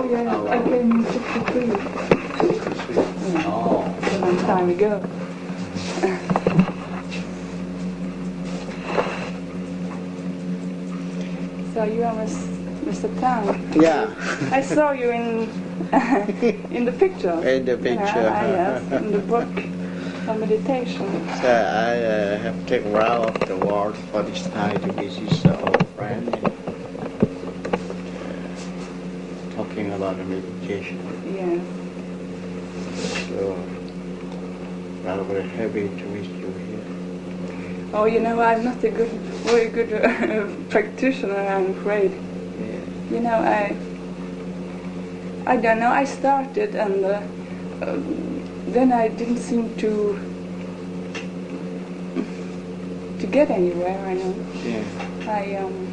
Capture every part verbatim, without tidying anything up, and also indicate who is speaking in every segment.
Speaker 1: Oh yeah,
Speaker 2: How
Speaker 1: I
Speaker 2: long?
Speaker 1: came in fifty-three.
Speaker 2: fifty-three. Oh.
Speaker 1: A long time ago. So you are Miss, Mister Tang.
Speaker 2: Yeah.
Speaker 1: I saw you in in the picture.
Speaker 2: In the picture.
Speaker 1: Yeah, yes, in the book of meditation.
Speaker 2: So I uh, have taken round of the world for this time to visit an old friend and uh, talking about the meditation.
Speaker 1: Yes.
Speaker 2: So rather very happy to meet you here.
Speaker 1: Oh, you know, I'm not a good, very good uh, practitioner, I'm afraid.
Speaker 2: Yeah.
Speaker 1: You know, I, I don't know, I started and uh, uh, then I didn't seem to, to get anywhere, I know.
Speaker 2: Yeah.
Speaker 1: I, um,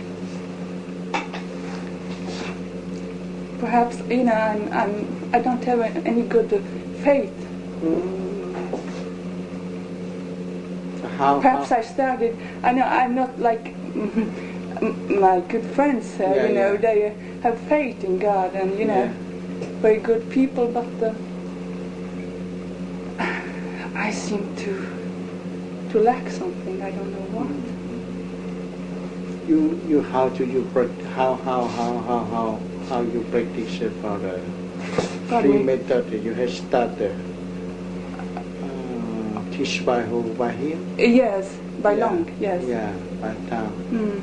Speaker 1: perhaps, you know, I'm, I'm, I don't have any good uh, faith.
Speaker 2: How,
Speaker 1: Perhaps
Speaker 2: how?
Speaker 1: I started, I know I'm not like my good friends, uh,
Speaker 2: Yeah,
Speaker 1: you know,
Speaker 2: yeah.
Speaker 1: they have faith in God and, you know,
Speaker 2: Yeah.
Speaker 1: very good people, but uh, I seem to to lack something, I don't know what.
Speaker 2: You you how do you prac- how how how how how how you practice it for the
Speaker 1: Pardon
Speaker 2: three
Speaker 1: me?
Speaker 2: method you have started uh, teach by who by him?
Speaker 1: Yes, by
Speaker 2: Yeah.
Speaker 1: long, yes.
Speaker 2: Yeah, by Tao.
Speaker 1: Mm.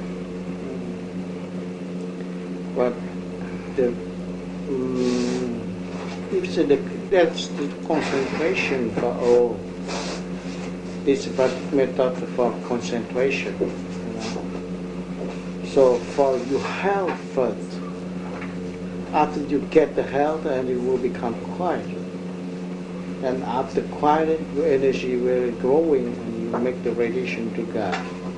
Speaker 2: But the um, it's the that's the concentration for all. This but method for concentration. You know. So for your health first. After you get the health, and you will become quiet. And after quiet, your energy will growing, and you make the radiation to God.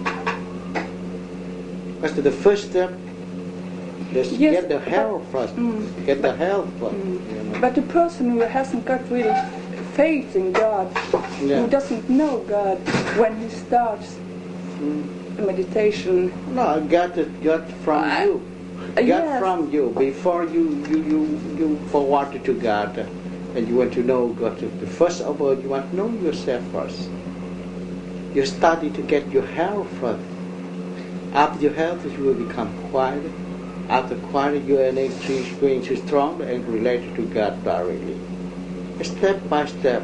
Speaker 2: That's the first step. Just
Speaker 1: Yes,
Speaker 2: get the
Speaker 1: but-
Speaker 2: health first.
Speaker 1: Mm.
Speaker 2: Get the health first.
Speaker 1: Mm.
Speaker 2: You know.
Speaker 1: But the person who hasn't got real faith in God,
Speaker 2: Yeah.
Speaker 1: who doesn't know God, when he starts
Speaker 2: Mm.
Speaker 1: meditation,
Speaker 2: No, I got it. Got from
Speaker 1: Uh,
Speaker 2: you.
Speaker 1: uh,
Speaker 2: Got
Speaker 1: yes.
Speaker 2: from you before you you you you forward to God, uh, and you want to know God. The first of all, you want to know yourself first. You study to get your health first. After your health, you will become quiet. After quiet, your energy is going to strong and related to God directly. Step by step.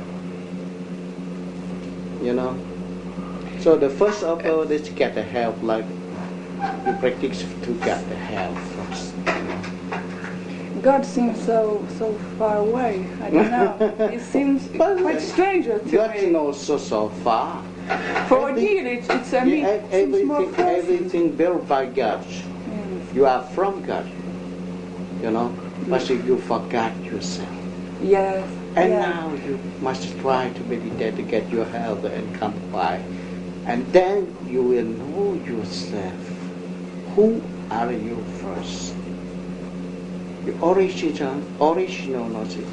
Speaker 2: You know. So the first of all is get the health, like you practice to get the health first. You know.
Speaker 1: God seems so so far away. I don't know. It seems
Speaker 2: But,
Speaker 1: quite
Speaker 2: uh,
Speaker 1: stranger to
Speaker 2: God
Speaker 1: me.
Speaker 2: knows so so far.
Speaker 1: For
Speaker 2: Every-
Speaker 1: deal, it's, it's I mean,
Speaker 2: Yeah,
Speaker 1: it seems more
Speaker 2: everything,
Speaker 1: present.
Speaker 2: everything built by God.
Speaker 1: Yes.
Speaker 2: You are from God. You know, but if you forgot yourself,
Speaker 1: Yes.
Speaker 2: and
Speaker 1: yeah.
Speaker 2: now you must try to meditate to get your health and come by, and then you will know yourself. Who are you first? The original, original knowledge.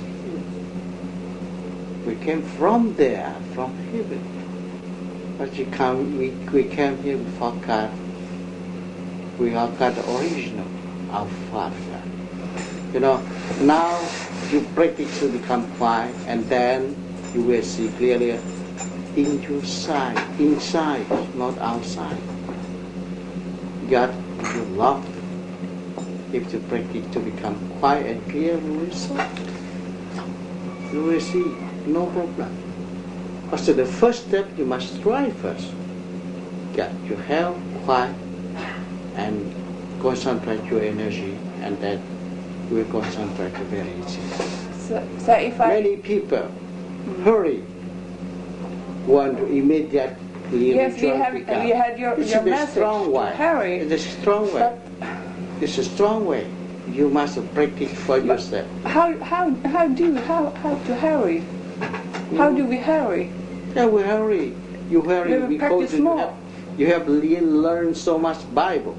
Speaker 2: We came from there, from heaven. But you come, we, we came here, we forgot. We forgot the original, our Father God. You know, now you practice to become quiet, and then you will see clearly in your side, inside, not outside. God, you love. If you practice to become quiet and clear, you will see. You will see, no problem. But so the first step, you must try first. Get your health quiet and concentrate your energy, and then you will concentrate very easy.
Speaker 1: So, so if I
Speaker 2: Many people hurry, want to immediately
Speaker 1: yes, we
Speaker 2: rejoice
Speaker 1: have
Speaker 2: with God.
Speaker 1: we had your
Speaker 2: It's
Speaker 1: your
Speaker 2: a
Speaker 1: message,
Speaker 2: strong way.
Speaker 1: Harry.
Speaker 2: It's a strong way.
Speaker 1: But
Speaker 2: It's a strong way. You must practice for yourself.
Speaker 1: how how how do how how to hurry? How do we hurry?
Speaker 2: Yeah, we hurry. You hurry
Speaker 1: We will
Speaker 2: because
Speaker 1: practice
Speaker 2: you
Speaker 1: more.
Speaker 2: have, you have le- learned so much Bible,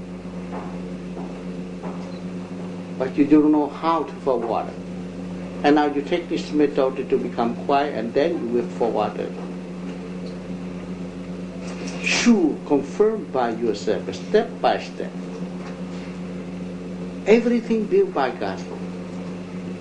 Speaker 2: but you don't know how to forward it. And now you take this method to become quiet, and then you will forward it. Sure, confirmed by yourself, step by step. Everything built by God.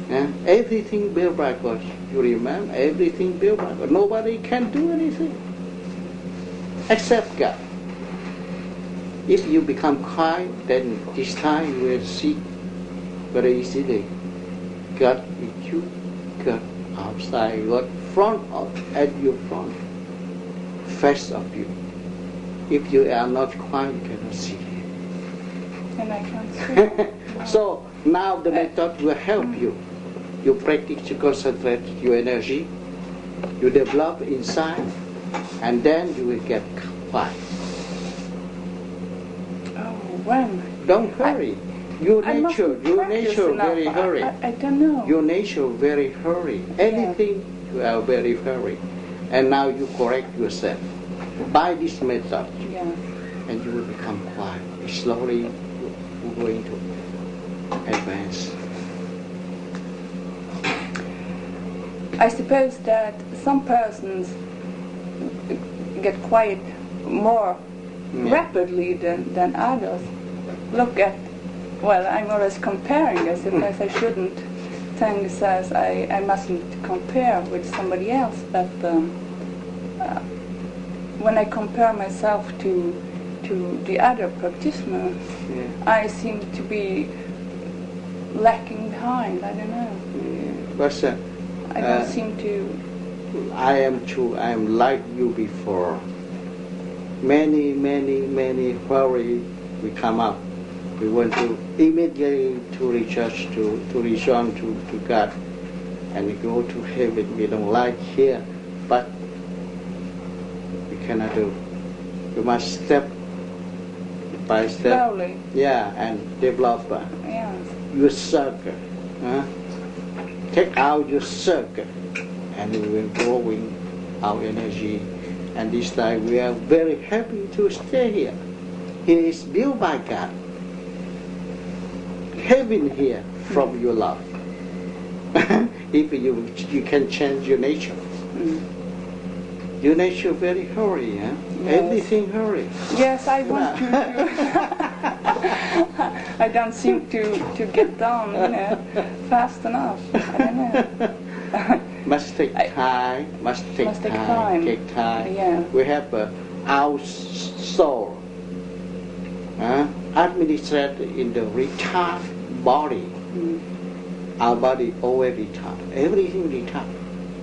Speaker 2: Yeah? Everything built by God. You remember? Everything built by God. Nobody can do anything except God. If you become quiet, then this time you will see very easily God with you, God outside, God front of at your front, face of you. If you are not quiet, you cannot see Him.
Speaker 1: And I can't see.
Speaker 2: So now the method will help you. You practice to concentrate your energy, you develop inside, and then you will get quiet.
Speaker 1: Oh, when?
Speaker 2: Don't hurry. Your
Speaker 1: I
Speaker 2: nature,
Speaker 1: mustn't
Speaker 2: your
Speaker 1: practice
Speaker 2: nature
Speaker 1: enough.
Speaker 2: very hurry.
Speaker 1: I, I, I don't know.
Speaker 2: Your nature very hurry. Anything you are very hurry. And now you correct yourself by this method,
Speaker 1: Yeah.
Speaker 2: and you will become quiet. Slowly you're going to advance.
Speaker 1: I suppose that some persons get quiet more
Speaker 2: Yeah.
Speaker 1: rapidly than, than others. Look at, well, I'm always comparing. I suppose I shouldn't. Tang says I, I mustn't compare with somebody else, but um, uh, when I compare myself to to the other practitioner,
Speaker 2: Yeah.
Speaker 1: I seem to be lacking behind. I don't know.
Speaker 2: Yeah. But uh,
Speaker 1: I don't
Speaker 2: uh,
Speaker 1: seem to.
Speaker 2: I am too. I am like you before. Many, many, many worry we come up. We want to immediately to recharge, to, to return to, to God and go to heaven. We don't like here, but we cannot do. You must step by step.
Speaker 1: Slowly.
Speaker 2: Yeah, and develop uh,
Speaker 1: Yeah.
Speaker 2: your circle. Huh? Take out your circle and we will growing our energy. And this time we are very happy to stay here. Here is built by God. Heaven here from your love. If you you can change your nature.
Speaker 1: Mm.
Speaker 2: Your nature very hurry, huh?
Speaker 1: Yes.
Speaker 2: Everything hurry.
Speaker 1: Yes, I want to. I don't seem to, to get down, you know, fast enough. I don't know.
Speaker 2: Must take
Speaker 1: I-
Speaker 2: time. Must take
Speaker 1: Must take
Speaker 2: time.
Speaker 1: time.
Speaker 2: Take time.
Speaker 1: Yeah.
Speaker 2: We have uh, our soul. Huh? Administrated in the retired body.
Speaker 1: Mm.
Speaker 2: Our body always retired. Everything retired.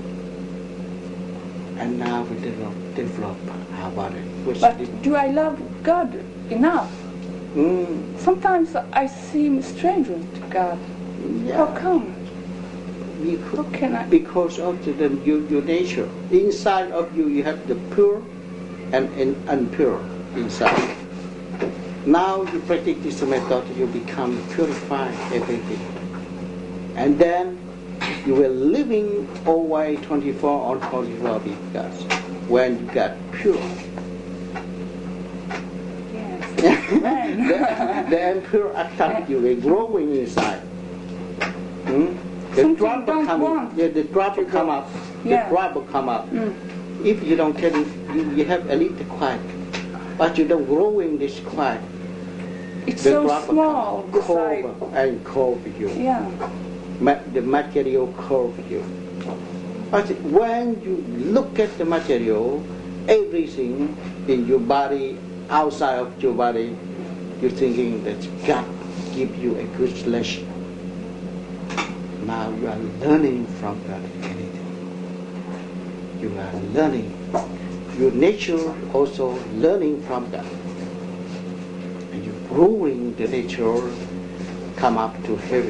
Speaker 2: And now we develop, develop our body. Which
Speaker 1: But
Speaker 2: did-
Speaker 1: do I love God enough?
Speaker 2: Mm,
Speaker 1: Sometimes I seem stranger to God.
Speaker 2: yeah.
Speaker 1: How come?
Speaker 2: Because,
Speaker 1: How can I?
Speaker 2: because of the, the your, your nature. Inside of you, you have the pure and, and impure inside. Now you practice this method, you become purified everything. And then you will living always twenty-four on twenty-four because when you got pure,
Speaker 1: Yes.
Speaker 2: the, the impure attack you will growing inside. Hmm? The
Speaker 1: Something
Speaker 2: drop will
Speaker 1: don't
Speaker 2: come,
Speaker 1: want
Speaker 2: yeah, the drop will come up.
Speaker 1: Yeah.
Speaker 2: The drop will come up.
Speaker 1: Mm.
Speaker 2: If you don't get it, you, you have a little quiet, but you don't grow in this quiet.
Speaker 1: It's
Speaker 2: The
Speaker 1: so
Speaker 2: drop will
Speaker 1: small.
Speaker 2: come,
Speaker 1: Beside.
Speaker 2: curve and curve you.
Speaker 1: Yeah.
Speaker 2: Ma- the material curve you. But when you look at the material, everything in your body, outside of your body, you're thinking that God give you a good lesson. Now you are learning from God anything. You are learning. Your nature also learning from God. And you growing the nature, come up to heaven.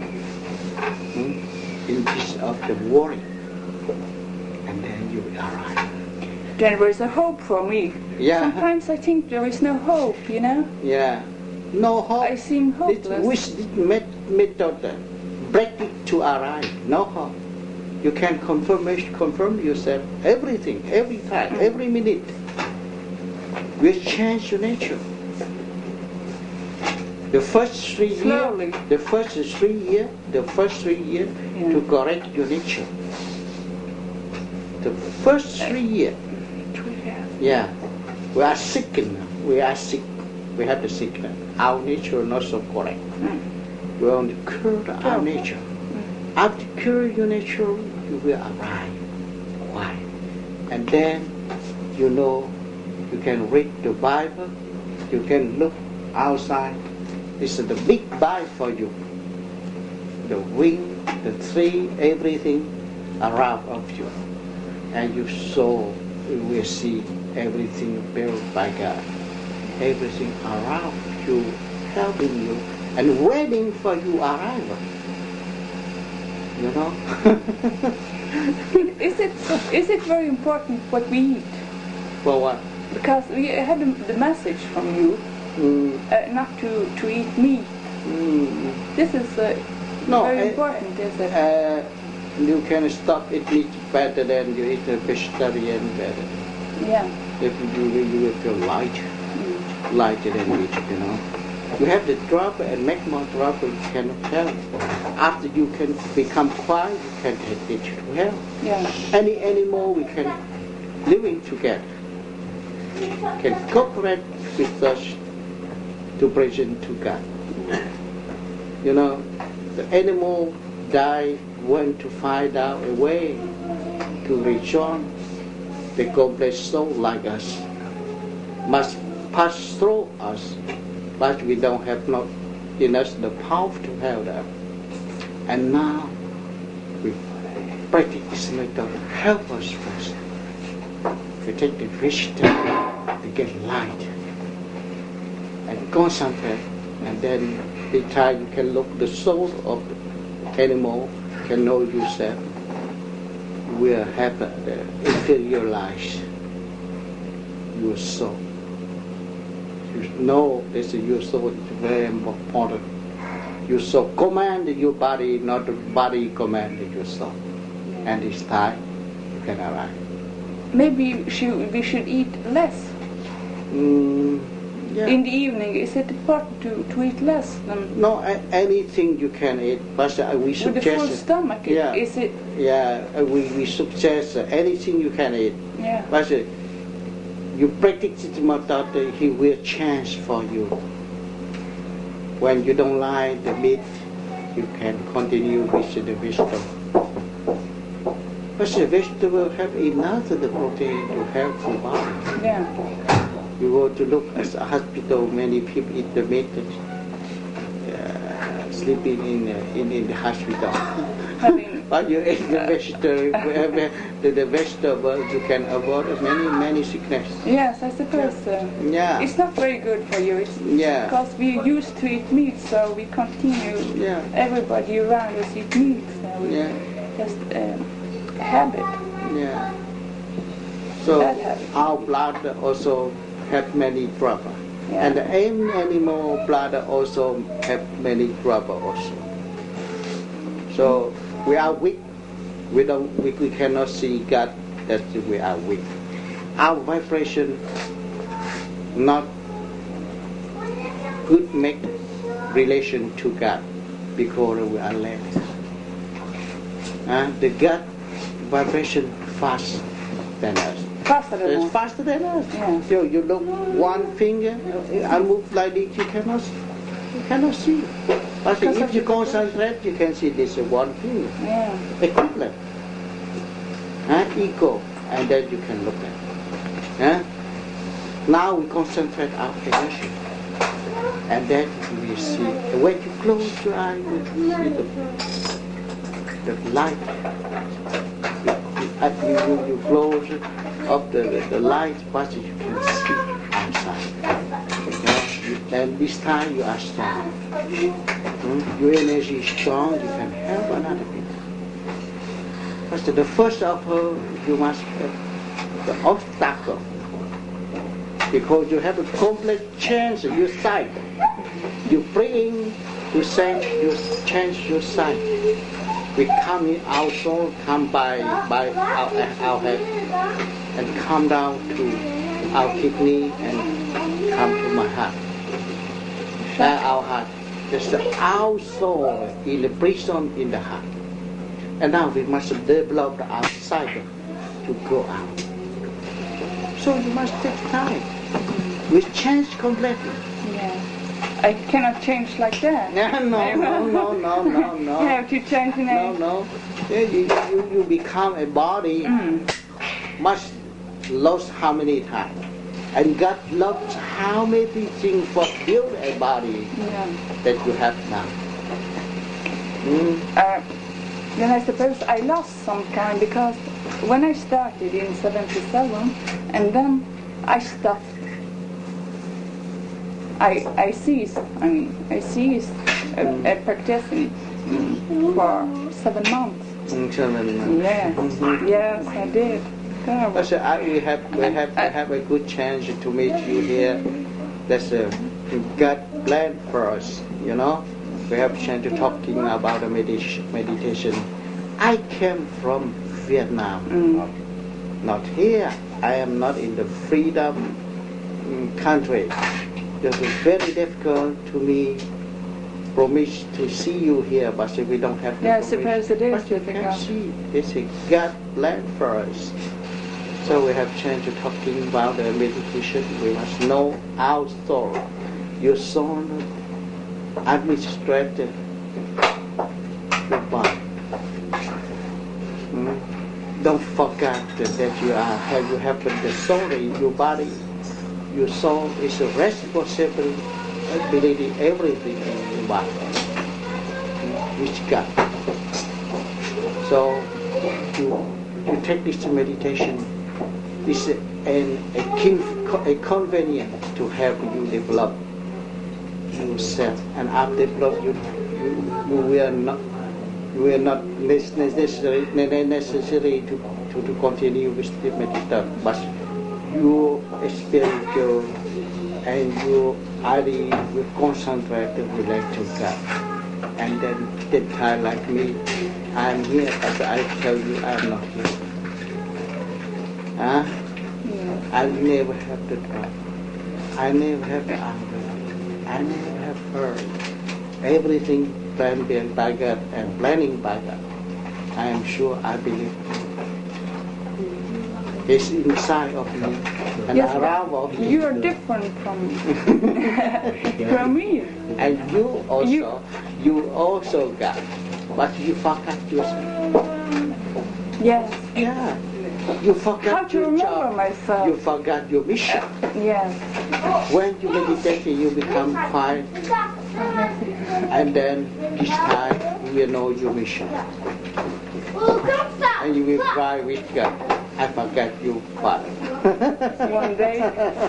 Speaker 2: Hmm? In peace of the worry. And then you will arrive.
Speaker 1: Then there is a hope for me.
Speaker 2: Yeah.
Speaker 1: Sometimes I think there is no hope, you know?
Speaker 2: Yeah. No hope.
Speaker 1: I seem
Speaker 2: This,
Speaker 1: hopeless.
Speaker 2: which this met- method break it to arrive. No hope. You can confirm confirm yourself everything, every time,
Speaker 1: Mm.
Speaker 2: every minute. Will change your nature. The first three
Speaker 1: Slowly.
Speaker 2: years, the first three years, the first three years
Speaker 1: Yeah.
Speaker 2: to correct your nature. The first three years, yeah, we are sick now. We are sick. We have the sickness. Our nature not so correct.
Speaker 1: Mm.
Speaker 2: We want to cure our
Speaker 1: Okay.
Speaker 2: nature. After curing your nature, you will arrive. Why? And then, you know, you can read the Bible, you can look outside. It's the big Bible for you. The wind, the tree, everything around of you. And you saw, you will see everything built by God. Everything around you, helping you, and waiting for your arrival. You know?
Speaker 1: Is it is it very important what we eat?
Speaker 2: For what?
Speaker 1: Because we had the message from you
Speaker 2: Mm,
Speaker 1: uh, not to, to eat meat.
Speaker 2: mm,
Speaker 1: This is uh,
Speaker 2: No,
Speaker 1: very
Speaker 2: I-
Speaker 1: important, is it?
Speaker 2: uh, you can stop eat meat better than you eat a vegetarian better.
Speaker 1: Yeah.
Speaker 2: If you will, you will feel light,
Speaker 1: Mm.
Speaker 2: lighter than meat, you know. You have the drop and make more drop, you cannot help. After you can become quiet, you can take it to help.
Speaker 1: Yeah.
Speaker 2: Any animal we can living together, can cooperate with us to present to God. You know, the animal die want to find out a way to rejoin the complex soul like us, must pass through us, but we don't have not in us the power to help them. And now we practice this method, help us first. We take the vegetable to get light and concentrate, and then the time you can look the soul of the animal, can know yourself, will have the interiorize your soul. You know this is your soul is very important. Your soul command your body, not the body command your soul. And this time you can arrive.
Speaker 1: Maybe should, we should eat less.
Speaker 2: Mm, yeah.
Speaker 1: In the evening, is it important to, to eat less than
Speaker 2: No, a- anything you can eat, but uh, we
Speaker 1: with a full
Speaker 2: suggest.
Speaker 1: stomach?
Speaker 2: Yeah.
Speaker 1: Is it?
Speaker 2: Yeah, uh, we, we suggest uh, anything you can eat.
Speaker 1: Yeah.
Speaker 2: But uh, you practice it more that uh, he will change for you. When you don't like the meat, you can continue with the vegetable. But the vegetable have enough of the protein to help your body.
Speaker 1: Yeah.
Speaker 2: You go to look at a hospital, many people eat the meat, uh, sleeping in, uh, in in the hospital.
Speaker 1: Having
Speaker 2: But you eat the vegetable, wherever the, the vegetable, you can avoid many many sickness.
Speaker 1: yes, I suppose so.
Speaker 2: Yeah,
Speaker 1: It's not very good for you. It's
Speaker 2: yeah,
Speaker 1: because we used to eat meat, so we continue.
Speaker 2: yeah,
Speaker 1: Everybody around us eat meat, so we
Speaker 2: yeah,
Speaker 1: just um, habit.
Speaker 2: yeah. So
Speaker 1: Bad habit.
Speaker 2: our blood also have many trouble,
Speaker 1: Yeah.
Speaker 2: and the an- animal blood also have many trouble also. So we are weak. We don't. We, we cannot see God. That we are weak. Our vibration not good make relation to God because we are less. Uh, the God vibration fast than us.
Speaker 1: Faster than
Speaker 2: It's
Speaker 1: us.
Speaker 2: faster than us.
Speaker 1: Yeah.
Speaker 2: You, you look one finger, I move like this, you cannot, you cannot see. But
Speaker 1: Because
Speaker 2: if
Speaker 1: of
Speaker 2: you
Speaker 1: the-
Speaker 2: concentrate, you can see this one finger,
Speaker 1: Yeah.
Speaker 2: equivalent, huh? Equal, and then you can look at it. Huh? Now we concentrate our energy, and then we see. When you close your eye, you see the, the light. You, you, you, you close up the, the, the light, but you can see outside. Okay? And this time you are strong. Hmm? Your energy is strong, you can help another people. But the first of all, you must have the obstacle. Because you have a complete change of your sight. You bring, you send, you change your sight. We come in our soul, come by by our, our head, and come down to our kidney and come to my heart. That's our heart. That's our soul in the prison in the heart. And now we must develop our cycle to go out. So you must take time. We change completely.
Speaker 1: Yeah. I cannot change like that.
Speaker 2: No, no, no, no, no, no, no.
Speaker 1: You have to change in
Speaker 2: No,
Speaker 1: a...
Speaker 2: no. Yeah, you, you, you become a body
Speaker 1: Mm.
Speaker 2: must lost how many times. And God loves how many things for build a body
Speaker 1: Yeah.
Speaker 2: that you have now. Mm.
Speaker 1: Uh, then I suppose I lost some kind because when I started in seventy-seven and then I stopped. I I ceased. I mean I ceased uh, uh, practicing for seven months.
Speaker 2: Mm, seven.
Speaker 1: Yes,
Speaker 2: Mhm.
Speaker 1: yes, I did. Terrible.
Speaker 2: That's a, I, we have we have we have a good chance to meet you here. That's a God plan for us, you know. We have chance to talking about the meditation. meditation. I came from Vietnam,
Speaker 1: Mm.
Speaker 2: not, not here. I am not in the freedom mm, country. It was very difficult to me. Promise to see you here, but if we don't have the
Speaker 1: Yeah, I
Speaker 2: permission,
Speaker 1: suppose it is
Speaker 2: but you can
Speaker 1: difficult.
Speaker 2: see. This is God plan for us. So we have chance to talking about the meditation. We must know our soul. Your soul administrated your body. Mm? Don't forget that, that you are have you have the soul in your body. Your soul is a responsibility everything in your body. Which God. So you you take this meditation. It's a, an, a, a convenience to help you develop yourself, and after develop you, you, you will not you will not necessary necessary to, to, to continue with the meditation, but you spiritual and you already will concentrate and relate to God. And then that time like me, I'm here, but I tell you I'm not here. Huh?
Speaker 1: Yeah.
Speaker 2: I never have the try. I never have the anger. I never have heard. Everything planned by God and planning by God. I am sure I believe. It's inside of me and
Speaker 1: Yes,
Speaker 2: around of me.
Speaker 1: you are different from from me.
Speaker 2: And you also,
Speaker 1: You-
Speaker 2: you also God. But you forgot yourself.
Speaker 1: Yes.
Speaker 2: Yeah. You forgot
Speaker 1: How to
Speaker 2: your
Speaker 1: remember
Speaker 2: job.
Speaker 1: myself?
Speaker 2: You forgot your mission.
Speaker 1: Yes.
Speaker 2: When you meditate, you become quiet, and then this time you will know your mission, and you will cry with God. I forgot you, Father.
Speaker 1: One day.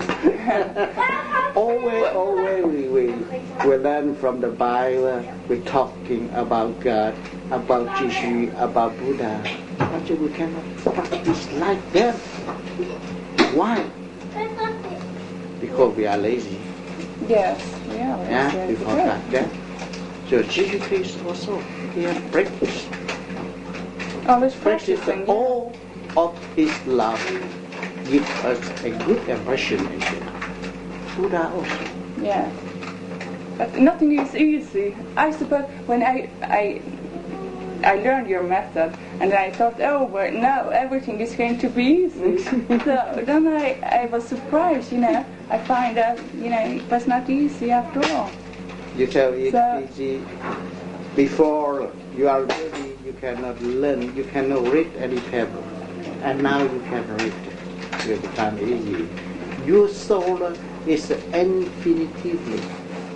Speaker 2: always, always we, we we learn from the Bible. We're talking about God, about Jesus, about Buddha. But we cannot practice like that. Why? Because we are lazy.
Speaker 1: Yes. Yeah.
Speaker 2: Yeah,
Speaker 1: yes,
Speaker 2: we
Speaker 1: yes,
Speaker 2: forgot that. So Jesus Christ also, he had practiced.
Speaker 1: Always
Speaker 2: Practice
Speaker 1: practicing.
Speaker 2: all of his love. Give us a good impression in it. Buddha also.
Speaker 1: Yeah. But nothing is easy. I suppose when I I I learned your method and I thought, oh, but now everything is going to be easy. So then I, I was surprised, you know. I find out, you know, it was not easy after all.
Speaker 2: You tell it
Speaker 1: So-
Speaker 2: easy. Before you are ready, you cannot learn, you cannot read any paper. And now you can read. It will become easy. Your soul is infinitively.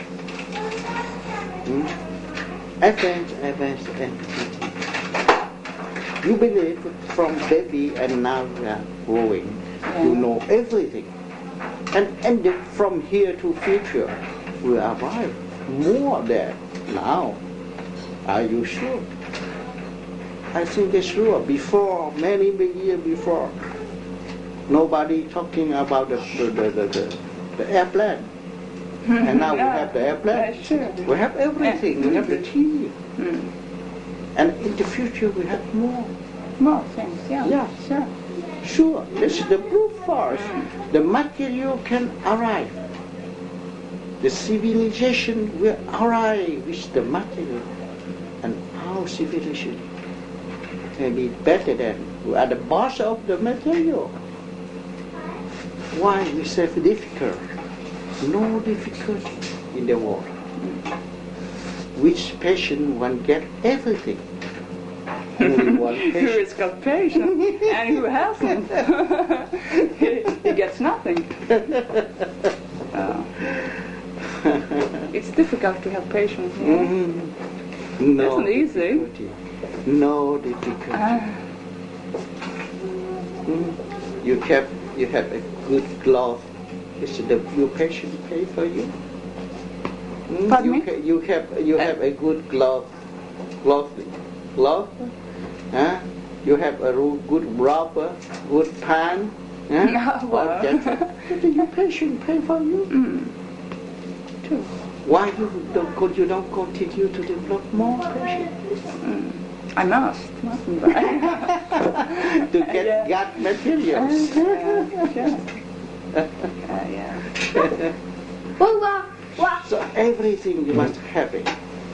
Speaker 2: Hmm? Advance, advance, infinitively. You believe from baby and now you are growing. You know everything. And, and the- from here to future, we arrive more than now. Are you sure? I think it's sure. Before, many, many years before, nobody talking about the, the, the, the, the, the airplane. And now we
Speaker 1: Yeah,
Speaker 2: have the airplane.
Speaker 1: that's true.
Speaker 2: We have everything. We have the T V.
Speaker 1: Mm.
Speaker 2: And in the future, we have more.
Speaker 1: More things, yeah.
Speaker 2: Yeah.
Speaker 1: Sure.
Speaker 2: Sure, this is the brute force. The material can arrive. The civilization will arrive with the material. And our civilization can be better than we are the boss of the material. Why we say difficult? No difficulty in the world. Which patient one get everything? Only one
Speaker 1: Who
Speaker 2: patient.
Speaker 1: has got patience and who hasn't? he, he gets nothing. Uh, it's difficult to have patience. You know?
Speaker 2: Mm, no
Speaker 1: Isn't easy.
Speaker 2: difficulty. No difficulty.
Speaker 1: Uh,
Speaker 2: Mm. You have you have a good glove. Is the your patient pay for you? Mm,
Speaker 1: Pardon
Speaker 2: you,
Speaker 1: me?
Speaker 2: ha- you have you have a good glove, glove, glove. Huh? You have a ru- good rubber, good pan. Huh?
Speaker 1: Well.
Speaker 2: All that. But your patient pay for you.
Speaker 1: mm, true.
Speaker 2: Why you don't go, you don't continue to develop more patients
Speaker 1: Mm. I must, mustn't I?
Speaker 2: to get
Speaker 1: Yeah.
Speaker 2: gut materials?
Speaker 1: Uh, yeah. Uh, yeah.
Speaker 2: So everything you must have it.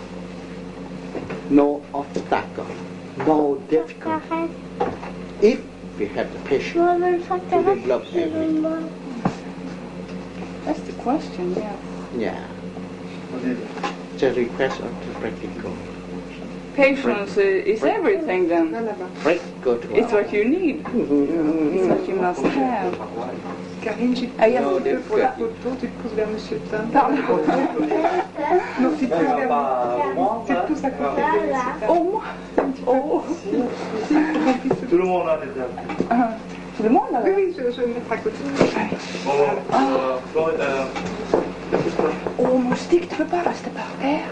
Speaker 2: No obstacle, no difficulty. If we have the patience to develop everything.
Speaker 1: That's the question, yeah.
Speaker 2: Yeah. The request of the practical.
Speaker 1: Patience i- is everything then.
Speaker 2: Practical to
Speaker 1: It's what you need. It's what you must have.
Speaker 3: Karine, j'ai
Speaker 1: Ah, yes.
Speaker 2: No
Speaker 3: un peu pour la
Speaker 2: difficulty.
Speaker 3: photo, tu te pousses vers Monsieur Tam.
Speaker 1: Pardon.
Speaker 3: Non, tu te pousses vers moi. Tu te pousses à côté de Monsieur Tam.
Speaker 1: Oh, moi. Oh.
Speaker 4: Tout le monde a déjà vu.
Speaker 1: Ah, tout le monde là.
Speaker 3: Oui, oui, je, je vais me mettre à côté.
Speaker 4: Bon, euh, Floride, euh,
Speaker 1: Oh, mon stick, tu peux pas rester par terre.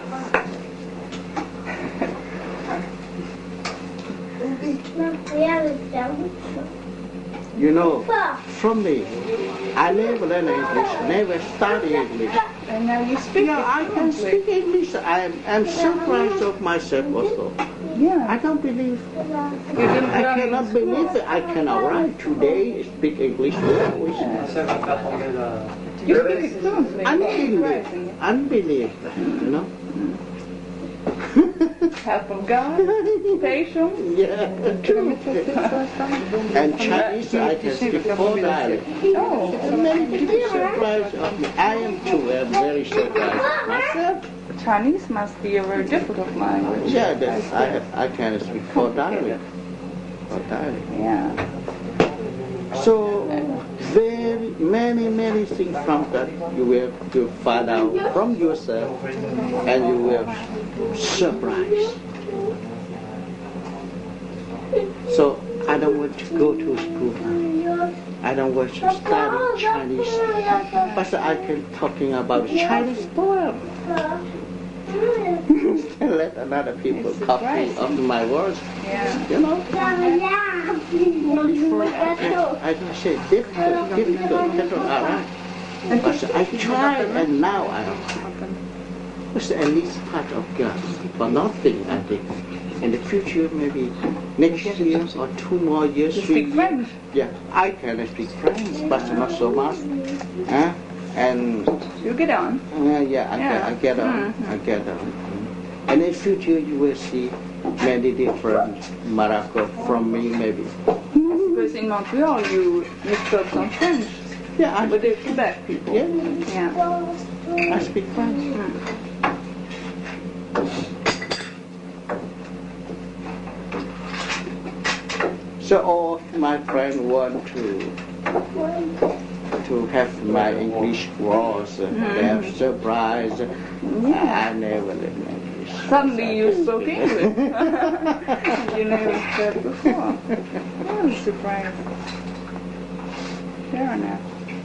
Speaker 2: You know, from me, I never learn English, never study English.
Speaker 1: And now you speak
Speaker 2: Yeah,
Speaker 1: it
Speaker 2: I can
Speaker 1: fluently.
Speaker 2: speak English. I'm, I'm surprised of myself also.
Speaker 1: Yeah.
Speaker 2: I don't believe,
Speaker 1: You didn't
Speaker 2: I
Speaker 1: learn
Speaker 2: cannot
Speaker 1: in
Speaker 2: believe
Speaker 1: school?
Speaker 2: that I can write today, speak English always.
Speaker 4: ça va pas tomber là.
Speaker 1: You speak it fluently.
Speaker 2: Unbelievable,
Speaker 1: Surprising.
Speaker 2: unbelievable, you know.
Speaker 1: Help of God, patience.
Speaker 2: Yeah. And Chinese, I can speak four dialects.
Speaker 1: Oh,
Speaker 2: And many people surprised of me. I am too, I'm very surprised myself.
Speaker 1: Chinese must be a very difficult language.
Speaker 2: Yeah, that's, I have, I can speak four dialects. Four dialects.
Speaker 1: Yeah.
Speaker 2: So very many many things from that you will to find out from yourself, and you will surprise. So I don't want to go to school. I don't want to study Chinese, but I can talking about Chinese poem. Let another people copy of my words.
Speaker 1: Yeah.
Speaker 2: You know. Before I, can, I can say difficult, difficult, difficult, all right. But I tried and now I don't. It's at least part of God. For nothing, I think. In the future, maybe next year or two more years,
Speaker 1: You
Speaker 2: three
Speaker 1: speak
Speaker 2: years.
Speaker 1: French?
Speaker 2: Yeah, I can speak French, but not so much. Huh? And
Speaker 1: You get on.
Speaker 2: uh, yeah, I,
Speaker 1: Yeah.
Speaker 2: Get, I get on.
Speaker 1: Mhm.
Speaker 2: I get on. And in future, you will see many different Morocco from me, maybe.
Speaker 1: Because in Montreal you, you spoke some French
Speaker 2: Yeah, I
Speaker 1: with the Quebec people.
Speaker 2: Yeah,
Speaker 1: Yeah.
Speaker 2: I speak French. So all my friends want to to have my English words. Uh, They are surprised. I never learned English.
Speaker 1: Suddenly you spoke English. You never spoke before. I'm surprised. Fair enough.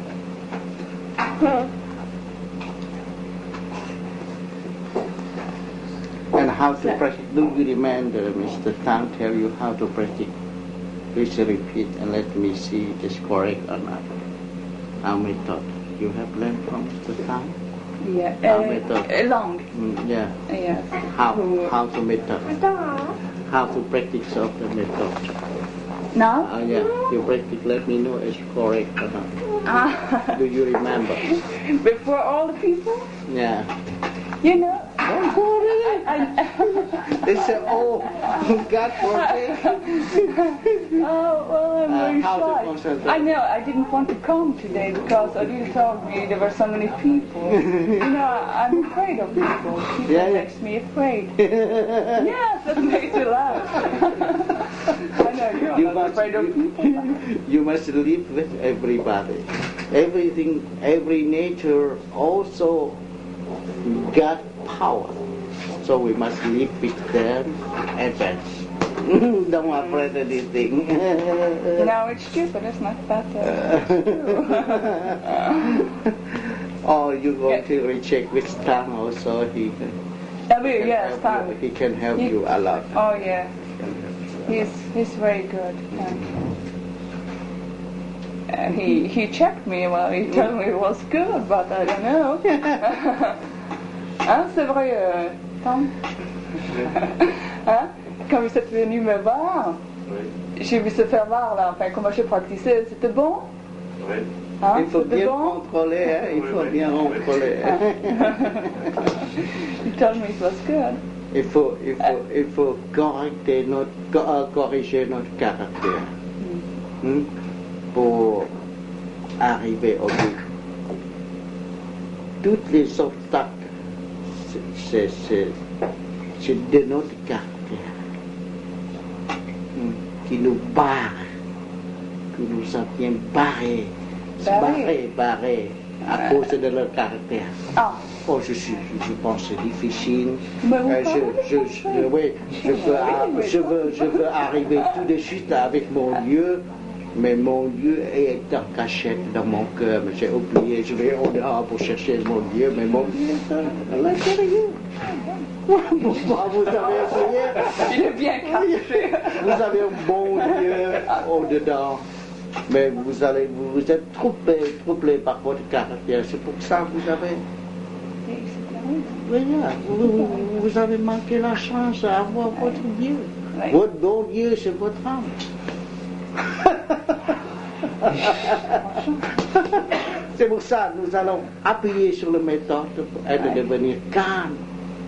Speaker 2: And how to practice? Do you remember Mister Tang tell you how to practice? Please repeat and let me see if it's correct or not. Our method. You have learned from Mister Tang?
Speaker 1: Yeah.
Speaker 2: How
Speaker 1: Uh,
Speaker 2: method?
Speaker 1: uh, long.
Speaker 2: Mm, yeah.
Speaker 1: Yes.
Speaker 2: How
Speaker 1: Who-
Speaker 2: how to method? How to practice of the method?
Speaker 1: Now?
Speaker 2: Oh yeah, you practice. Let me know it's correct or not.
Speaker 1: Ah,
Speaker 2: Do you remember?
Speaker 1: before all the people?
Speaker 2: Yeah.
Speaker 1: You know,
Speaker 2: Don't worry.
Speaker 1: I,
Speaker 2: They say, oh, God forbid.
Speaker 1: Oh, well, I'm
Speaker 2: Uh,
Speaker 1: very
Speaker 2: how to
Speaker 1: shy.
Speaker 2: concentrate?
Speaker 1: I know, I didn't want to come today because Odile told me there were so many people. You know, I, I'm afraid of people. People
Speaker 2: Yeah, yeah.
Speaker 1: makes me afraid. Yes, that makes you laugh. I know, you're
Speaker 2: You
Speaker 1: not
Speaker 2: must,
Speaker 1: afraid of
Speaker 2: you,
Speaker 1: people.
Speaker 2: you must live with everybody. Everything, every nature also got power. So we must live with them advance. Don't afraid of anything.
Speaker 1: No, it's stupid, it's not that. Uh,
Speaker 2: Or you go
Speaker 1: Yeah.
Speaker 2: to recheck with Stan also, he can,
Speaker 1: I mean,
Speaker 2: can
Speaker 1: yes,
Speaker 2: help
Speaker 1: Stan.
Speaker 2: you, he can help
Speaker 1: He-
Speaker 2: you a lot.
Speaker 1: Oh, yeah.
Speaker 2: Can help you a lot.
Speaker 1: He's he's very good. Yeah. And he he checked me. Well, he told me it was good, but I don't know. Hein, c'est vrai, euh, Tom? Hein? Quand vous êtes venu me voir,
Speaker 4: Oui.
Speaker 1: j'ai vu se faire voir là. Enfin, comment j'ai pratiqué, c'était bon?
Speaker 4: Oui.
Speaker 1: Hein?
Speaker 2: Il faut
Speaker 1: C'était
Speaker 2: bien
Speaker 1: bon?
Speaker 2: contrôler, hein? Il
Speaker 4: Oui,
Speaker 2: faut
Speaker 4: oui.
Speaker 2: bien contrôler.
Speaker 1: He told me it was good.
Speaker 2: Il faut, il faut, il faut corriger notre, co- euh, corriger notre caractère hmm, pour arriver au but. Tous les obstacles, c'est, c'est, c'est de notre caractère hmm, qui nous barre, qui nous en tient barrés,
Speaker 1: Barrés.
Speaker 2: barrés, barrés, à cause de leur caractère.
Speaker 1: Ah,
Speaker 2: Oh, je suis, je pense que c'est difficile.
Speaker 1: Mais vous
Speaker 2: Euh,
Speaker 1: parlez
Speaker 2: je, je, je, oui, je, veux,
Speaker 1: Oui,
Speaker 2: je, veux, je veux arriver tout de suite avec mon Dieu, mais mon Dieu est en cachette dans mon cœur. Mais j'ai oublié, je vais au dehors pour chercher mon Dieu, mais mon Dieu est à l'intérieur. Pourquoi vous avez oublié?
Speaker 1: il est bien caché.
Speaker 2: Vous avez un bon Dieu au-dedans, mais vous, allez, vous, vous êtes troublé, troublé par votre caractère. C'est pour ça que vous avez... Voilà, vous, vous- vous avez manqué la chance à avoir votre Dieu.
Speaker 1: Oui.
Speaker 2: Votre bon Dieu, c'est votre âme. C'est pour ça que nous allons appuyer sur la méthode pour être devenir calme.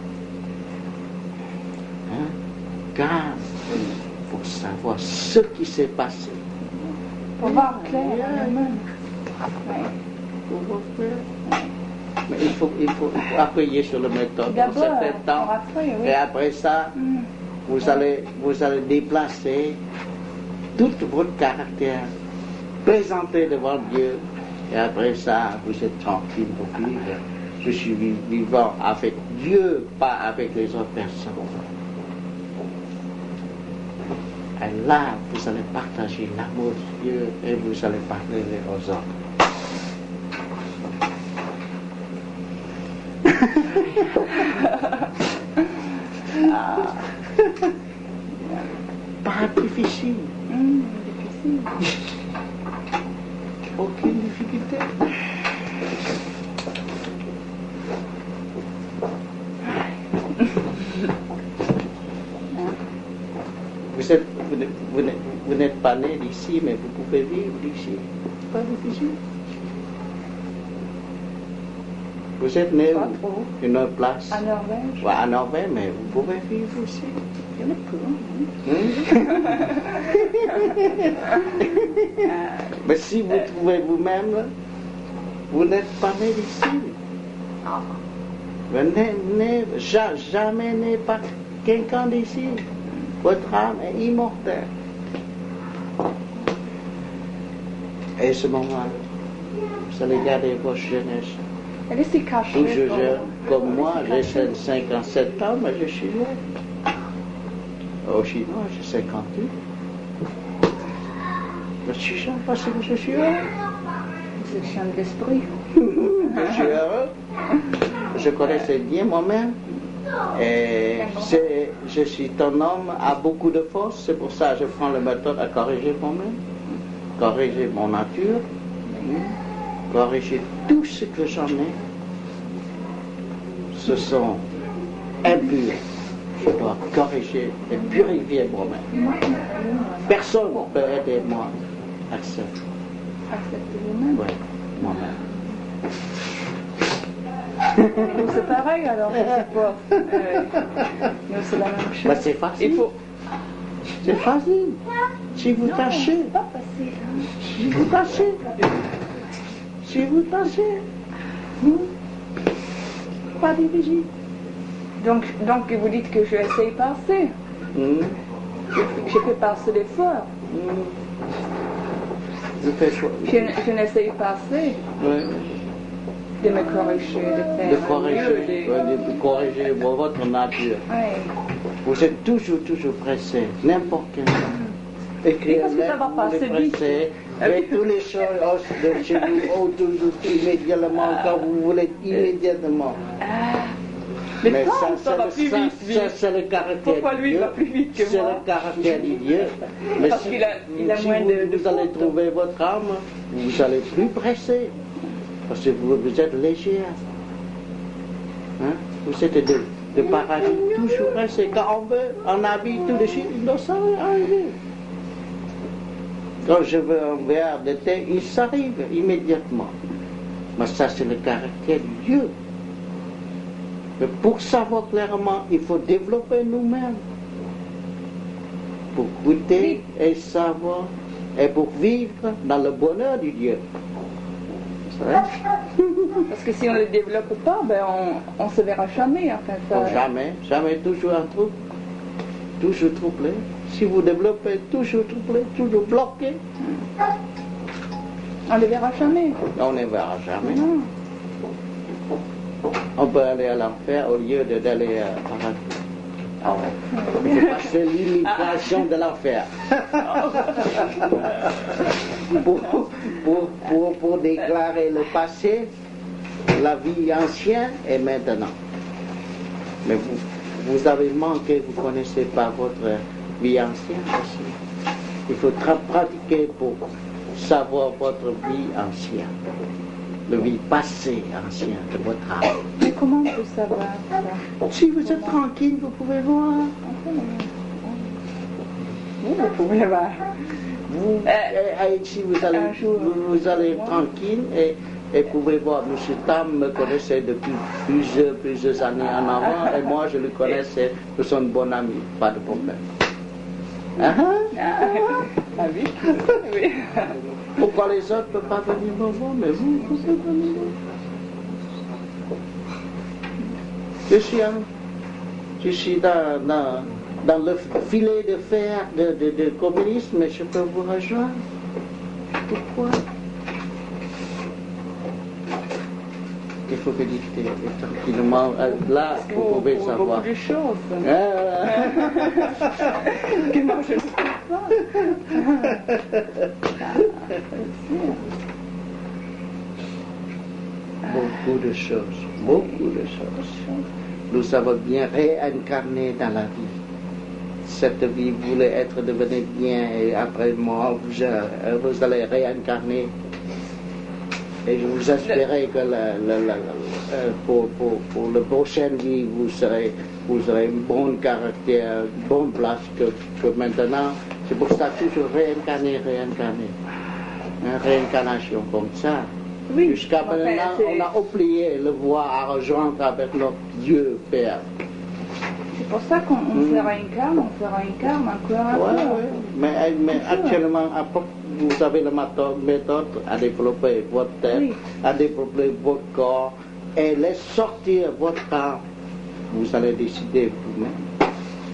Speaker 2: Hein? Calme. Pour savoir ce qui s'est passé.
Speaker 1: Pour voir clair. Oui.
Speaker 2: Pour voir clair. Mais il faut, il faut, il faut appuyer sur la méthode pour un
Speaker 1: D'abord,
Speaker 2: certain temps.
Speaker 1: pour après, oui.
Speaker 2: Et après ça,
Speaker 1: Mm.
Speaker 2: vous allez, vous allez déplacer tout votre caractère, présenter devant Dieu. Et après ça, vous êtes tranquille pour vivre. Je suis vi- vivant avec Dieu, pas avec les autres personnes. Et là, vous allez partager l'amour de Dieu et vous allez parler aux autres.
Speaker 1: Ah.
Speaker 2: Pas difficile,
Speaker 1: Mm, difficile.
Speaker 2: aucune difficulté. Vous êtes, vous, n'êtes- vous n'êtes- vous n'êtes pas né d'ici, mais vous pouvez vivre d'ici. Pas difficile. Vous êtes né
Speaker 1: Pas
Speaker 2: où?
Speaker 1: trop.
Speaker 2: Une autre place?
Speaker 1: À Norvège.
Speaker 2: Ouais, à Norvège, mais vous pouvez vivre aussi.
Speaker 1: Il y en a peu, hein.
Speaker 2: Hmm? Mais si vous trouvez vous-même, là, vous n'êtes pas né d'ici.
Speaker 1: Ah.
Speaker 2: Vous n'êtes né, ja- jamais né par quelqu'un d'ici. Votre âme est immortelle. Et ce moment-là, vous allez garder votre jeunesse.
Speaker 1: Elle est si cachée.
Speaker 2: Toujours
Speaker 1: comme-
Speaker 2: jeune, comme moi, j'ai cinquante-sept ans, mais je suis chinois. Au Chinois, j'ai cinquante-huit. Je suis jeune parce que je suis heureux.
Speaker 1: C'est le chien de l'esprit.
Speaker 2: Je suis heureux. Je connaissais bien moi-même. Et c'est- je suis un homme à beaucoup de force. C'est pour ça que je prends la méthode à corriger moi-même, corriger mon nature, corriger tout ce que j'en ai. Ce sont impurs. Je dois corriger et purifier moi-même. Personne ne peut aider moi à ça.
Speaker 1: Acceptez vous-même.
Speaker 2: Ouais, moi-même.
Speaker 1: C'est pas pareil alors, je suppose. Euh, nous, c'est la même chose.
Speaker 2: Ben, c'est facile.
Speaker 1: Il faut...
Speaker 2: C'est facile. Si vous
Speaker 1: Non,
Speaker 2: tâchez,
Speaker 1: c'est pas facile. Hein.
Speaker 2: si vous tâchez, si vous tâchez, vous, pas difficile.
Speaker 1: Donc, donc, vous dites que je essaye passer.
Speaker 2: Hum,
Speaker 1: Je, je fais passer l'effort.
Speaker 2: hum. Je fais quoi?
Speaker 1: Je, je n'essaye pas assez
Speaker 2: Ouais.
Speaker 1: de me corriger, de faire
Speaker 2: De
Speaker 1: mieux,
Speaker 2: corriger,
Speaker 1: de-
Speaker 2: ouais, de corriger votre nature.
Speaker 1: Ouais.
Speaker 2: Vous êtes toujours, toujours pressé, n'importe quel moment. Écrire
Speaker 1: parce que ça va
Speaker 2: vous
Speaker 1: passer
Speaker 2: voulez
Speaker 1: vite.
Speaker 2: presser, faites toutes les choses de chez vous, oh, toujours immédiatement, quand vous voulez, immédiatement.
Speaker 1: Ah. Le
Speaker 2: Mais
Speaker 1: temps,
Speaker 2: ça,
Speaker 1: ça va
Speaker 2: c'est
Speaker 1: plus
Speaker 2: le-
Speaker 1: vite,
Speaker 2: ça,
Speaker 1: vite.
Speaker 2: ça, c'est le caractère
Speaker 1: Pourquoi lui,
Speaker 2: de
Speaker 1: il
Speaker 2: Dieu.
Speaker 1: va plus vite que
Speaker 2: C'est
Speaker 1: moi?
Speaker 2: le caractère de Dieu. Mais
Speaker 1: Parce
Speaker 2: si,
Speaker 1: qu'il a- il a
Speaker 2: si
Speaker 1: moins
Speaker 2: vous,
Speaker 1: de- de
Speaker 2: vous allez
Speaker 1: fautes.
Speaker 2: trouver votre âme, vous allez plus presser. Parce que vous, vous êtes léger. Hein? Vous êtes de, de paradis, toujours pressé. Quand on veut un habit, tout de suite, non, ça va arriver. Quand je veux un verre de thé, il s'arrive immédiatement. Mais ça, c'est le caractère de Dieu. Mais pour savoir clairement, il faut développer nous-mêmes. Pour goûter et savoir, et pour vivre dans le bonheur du Dieu. C'est vrai?
Speaker 1: Parce que si on ne le développe pas, ben on ne se verra jamais. Enfin, ça...
Speaker 2: Oh, jamais, jamais, toujours en trouble. Toujours troublé. Si vous développez, toujours troublé, toujours bloqué,
Speaker 1: On ne le verra jamais.
Speaker 2: on ne verra jamais.
Speaker 1: Non.
Speaker 2: On peut aller à l'enfer au lieu de- d'aller à paradis.
Speaker 1: Ah ouais.
Speaker 2: Il faut passer l'immigration de l'enfer. pour, pour, pour, pour déclarer le passé, la vie ancienne et maintenant. Mais vous, vous avez manqué, vous ne connaissez pas votre vie ancienne aussi. Il faut tra- pratiquer pour savoir votre vie ancienne. La vie passée ancienne de votre âme.
Speaker 1: Mais comment on peut savoir ça?
Speaker 2: Si vous êtes tranquille, vous pouvez voir.
Speaker 1: Vous, vous pouvez voir.
Speaker 2: Vous,
Speaker 1: Euh,
Speaker 2: et- et si vous allez,
Speaker 1: un jour.
Speaker 2: vous, vous allez tranquille et, et pouvez voir, M. Tam me connaissait depuis plusieurs, plusieurs années en avant et moi je le connaissais, nous sommes bons amis, pas de problème. Ah, ah.
Speaker 1: Ah, ah oui, oui.
Speaker 2: Pourquoi les autres ne peuvent pas venir me voir, mais vous, vous pouvez venir me voir. Je suis, un- je suis dans, dans, dans le filet de fer de, de, de communisme, mais je peux vous rejoindre. Pourquoi? Il faut méditer et tranquillement. euh, Là, vous
Speaker 1: Pour-
Speaker 2: pouvez
Speaker 1: pour
Speaker 2: savoir.
Speaker 1: beaucoup de choses.
Speaker 2: Ah,
Speaker 1: Que moi, je ne sais pas.
Speaker 2: beaucoup de choses, beaucoup de choses. Nous avons bien réincarné dans la vie. Cette vie voulait être devenue bien et après moi, vous, euh, vous allez réincarner. Et je vous espérais que la, la, la, euh, pour, pour, pour la prochaine vie, vous serez, vous aurez un bon caractère, une bonne place que, que maintenant. C'est pour ça que toujours réincarner, réincarner. Une réincarnation comme ça.
Speaker 1: Oui.
Speaker 2: Jusqu'à
Speaker 1: Enfin,
Speaker 2: maintenant,
Speaker 1: c'est-
Speaker 2: on a oublié le voir à rejoindre avec notre Dieu Père.
Speaker 1: C'est pour ça qu'on on
Speaker 2: Mm.
Speaker 1: se réincarne, on se réincarne encore un
Speaker 2: Ouais,
Speaker 1: peu.
Speaker 2: ouais. Mais, mais actuellement, à part- vous avez la méthode, méthode à développer votre tête,
Speaker 1: Oui.
Speaker 2: à développer votre corps et laisse sortir votre âme. Vous allez décider vous-même.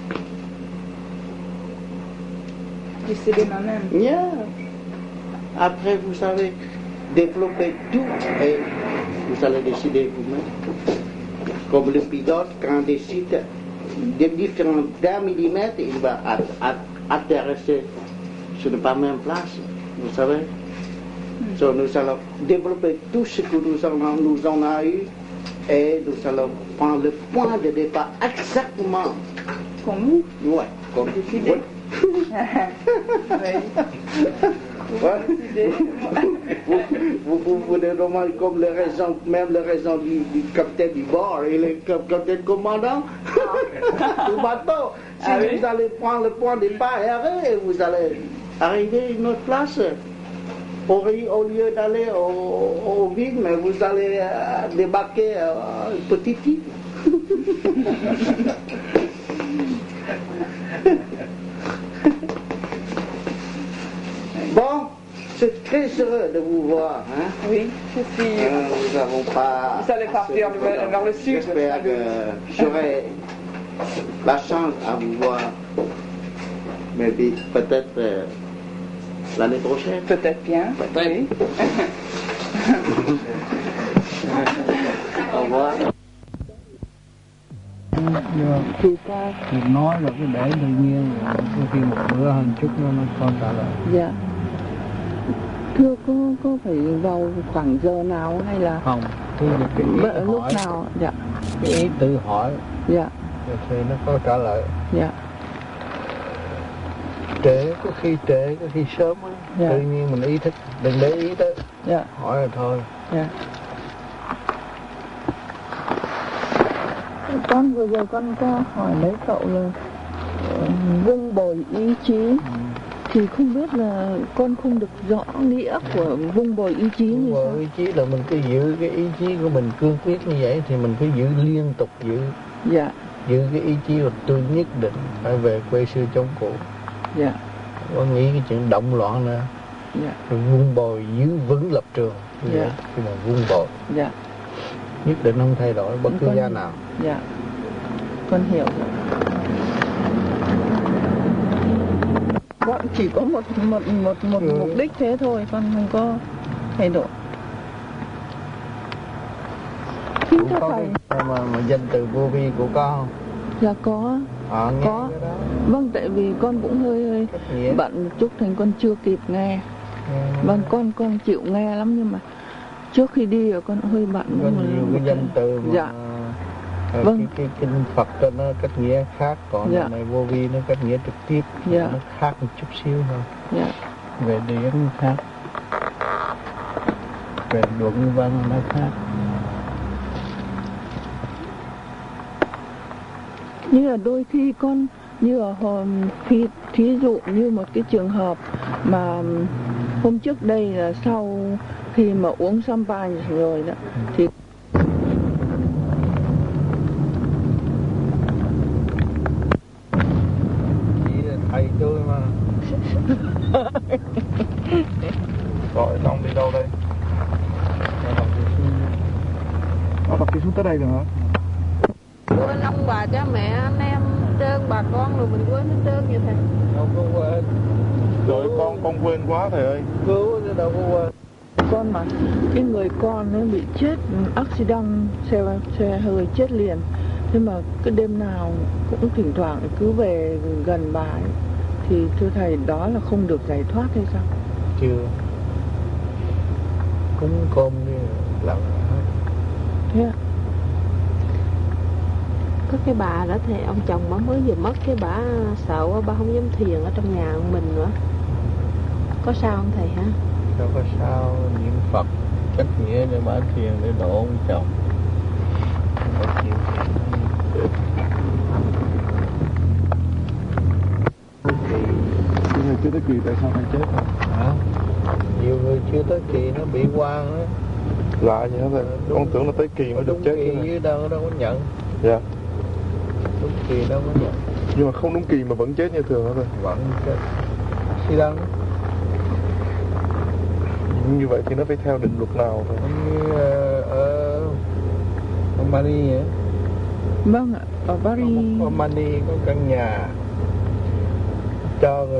Speaker 1: Décider moi-même.
Speaker 2: Yeah. Après, vous allez développer tout et vous allez décider vous-même. Comme le pilote, quand il décide de différents d'un millimètre, il va at- at- atterrir sur la même place. Vous savez? So, nous allons développer tout ce que nous en, nous en avons eu et nous allons prendre le point de départ exactement.
Speaker 1: Comme vous.
Speaker 2: Ouais, comme
Speaker 1: Décider.
Speaker 2: ouais.
Speaker 1: Oui.
Speaker 2: Ouais.
Speaker 1: Décider.
Speaker 2: Vous, vous, vous êtes vraiment comme le raison, même le raison du, du capitaine du bord, et le cap- capitaine commandant du bateau. Si
Speaker 1: Ah
Speaker 2: vous
Speaker 1: oui?
Speaker 2: allez prendre le point de départ et arrêter, vous allez arriver à une autre place. au, au lieu d'aller au, au ville, mais vous allez euh, débarquer euh, petit petit. Bon, c'est très heureux de vous voir. Hein?
Speaker 1: Oui, je suis...
Speaker 2: Euh, nous n'avons pas...
Speaker 1: Vous allez partir vers, vers le sud.
Speaker 2: J'espère que j'aurai la chance à vous voir. Mais peut-être euh, l'année prochaine.
Speaker 1: Peut-être bien.
Speaker 2: Peut-être.
Speaker 1: Oui.
Speaker 2: Au revoir.
Speaker 5: Thì ta nói là cái để tự nhiên, có khi một bữa hơn chút nữa nó con trả lời.
Speaker 6: Dạ. Thưa có có phải vào khoảng giờ nào hay là
Speaker 5: Không, cứ cái ý
Speaker 6: bợ, lúc
Speaker 5: hỏi,
Speaker 6: nào? Dạ.
Speaker 5: cái ý tự hỏi
Speaker 6: Dạ.
Speaker 5: thì nó có trả lời.
Speaker 6: Dạ.
Speaker 5: Trễ có khi trễ có khi sớm á,
Speaker 6: Dạ.
Speaker 5: tự nhiên mình ý thức, đừng để ý tới,
Speaker 6: Dạ.
Speaker 5: hỏi là thôi.
Speaker 6: Dạ. Con vừa rồi con có hỏi mấy cậu là uh, vung bồi ý chí,
Speaker 5: Ừ.
Speaker 6: thì không biết là con không được rõ nghĩa của vung bồi ý chí như
Speaker 5: Vung
Speaker 6: sao?
Speaker 5: bồi ý chí là mình cứ giữ cái ý chí của mình cương quyết như vậy thì mình cứ giữ liên tục giữ
Speaker 6: Dạ.
Speaker 5: giữ cái ý chí là tôi nhất định phải về quê xưa chống cũ.
Speaker 6: Dạ.
Speaker 5: Có nghĩ cái chuyện động loạn nữa.
Speaker 6: Dạ.
Speaker 5: Rồi vun bồi giữ vững lập trường. Như
Speaker 6: Dạ.
Speaker 5: vậy, khi mà vun bồi
Speaker 6: Dạ.
Speaker 5: nhất định không thay đổi bất cứ
Speaker 6: Con-
Speaker 5: gia nào.
Speaker 6: Dạ. Con hiểu rồi. Con chỉ có một một một một
Speaker 5: Ừ.
Speaker 6: mục đích thế thôi, con không có thay đổi. Xin
Speaker 5: Cũng
Speaker 6: thưa
Speaker 5: có
Speaker 6: thầy.
Speaker 5: cái mà, mà danh từ vô vi của con không?
Speaker 6: Dạ có.
Speaker 5: Ờ, nghe
Speaker 6: Có.
Speaker 5: cái đó.
Speaker 6: Vâng, tại vì con cũng hơi hơi
Speaker 5: Cách nghĩa.
Speaker 6: bận chút thành con chưa kịp nghe.
Speaker 5: Nghe.
Speaker 6: Vâng, con con chịu nghe lắm nhưng mà trước khi đi rồi con hơi bận.
Speaker 5: Có
Speaker 6: nhưng mà-
Speaker 5: nhiều cái danh từ mà
Speaker 6: Dạ.
Speaker 5: ờ,
Speaker 6: Vâng.
Speaker 5: cái, cái kinh Phật cho nó cách nghĩa khác, còn
Speaker 6: Dạ.
Speaker 5: cái này vô vi nó cách nghĩa trực tiếp,
Speaker 6: Dạ.
Speaker 5: nó khác một chút xíu thôi.
Speaker 6: Dạ.
Speaker 5: Về điển khác, về luận văn nó khác.
Speaker 6: Như là đôi khi con như là hôm khi thí dụ như một cái trường hợp mà hôm trước đây là sau khi mà uống champagne rồi đó thì
Speaker 5: Chỉ là thầy tôi mà.
Speaker 4: Rồi, xong đi đâu đây? Nó tập đi xuống tới đây rồi hả?
Speaker 7: Quên ông bà cha mẹ anh em trơn bà con rồi mình quên hết trơn vậy thầy.
Speaker 5: Đâu có quên.
Speaker 4: Rồi con con quên quá thầy ơi.
Speaker 5: Cứu chứ đâu có quên.
Speaker 6: con mà cái người con nó bị chết accident xe xe hơi chết liền, thế mà cái đêm nào cũng thỉnh thoảng cứ về gần bà ấy, thì thưa thầy đó là không được giải thoát hay sao?
Speaker 5: Chưa. Cúng cơm đi lần hết.
Speaker 6: Thế ạ?
Speaker 7: Có cái bà đó thì ông chồng bà mới vừa mất, cái bà sợ quá, bà không dám thiền ở trong nhà của mình nữa. Có sao không thầy hả?
Speaker 5: Đâu có sao, niệm Phật cách nghĩa để mở thiền để độ ông chồng. Không có chịu thiền.
Speaker 4: Những người chưa tới kỳ tại sao phải chết hả?
Speaker 5: Hả? Nhiều người chưa tới kỳ nó bị quan đó.
Speaker 4: Lạ vậy hả thầy? Con tưởng là tới kỳ mới được chết.
Speaker 5: Đúng kỳ dưới đâu đâu có nhận.
Speaker 4: Dạ.
Speaker 5: Đúng kỳ đâu có nhận.
Speaker 4: Nhưng mà không đúng kỳ mà vẫn chết như thường hả thầy?
Speaker 5: Vẫn chết. Khi đâu?
Speaker 4: Như vậy thì nó phải theo định luật nào thầy?
Speaker 5: Như ở ở Mani vậy.
Speaker 6: Vâng ạ, ở Paris.
Speaker 5: Ở Mani có căn nhà cho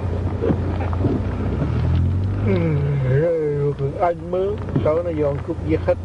Speaker 5: rồi anh mướn, tối nó vô cướp giết hết.